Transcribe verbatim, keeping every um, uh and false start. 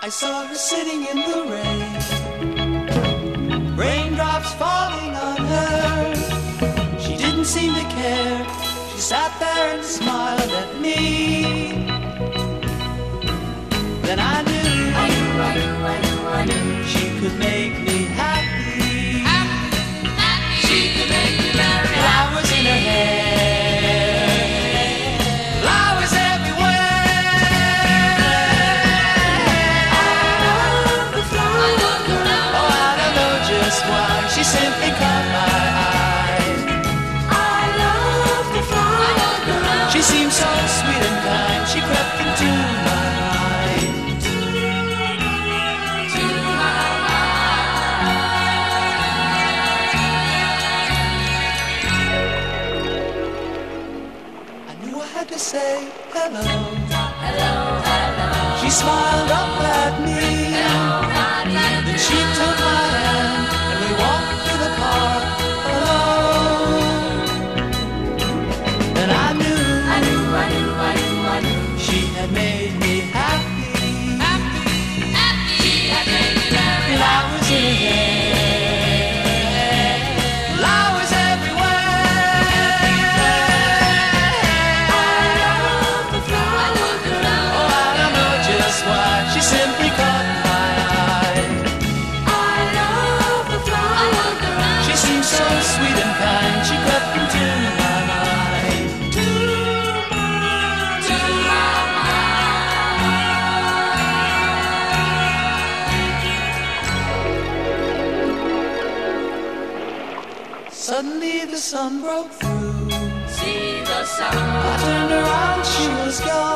I saw her sitting in the rain, raindrops falling on her. She didn't seem to care. She sat there and smiled at me. Then I knew, I knew, I knew, I knew, I knew she could make me happy. Happy, happy. She could make me very happy. Flowers in her hair, flowers everywhere. I love the flowers. Oh, I don't know just why. She simply caught my eye. I love the flowers. She seemed so sweet and kind. She crept into my mind. To say hello, hello, hello. She smiled up at me. Hello, then she took my hand and we walked through the park alone. And I knew, I knew, I knew, I knew, I knew she had made me happy. Happy, happy. She had made me very happy. Flowers in her hair. She simply caught my eye. I love the flowers. She seemed so sweet and kind. She crept into my mind. To my, to my mind. Suddenly the sun broke through. See the sun. I turned around, she was gone.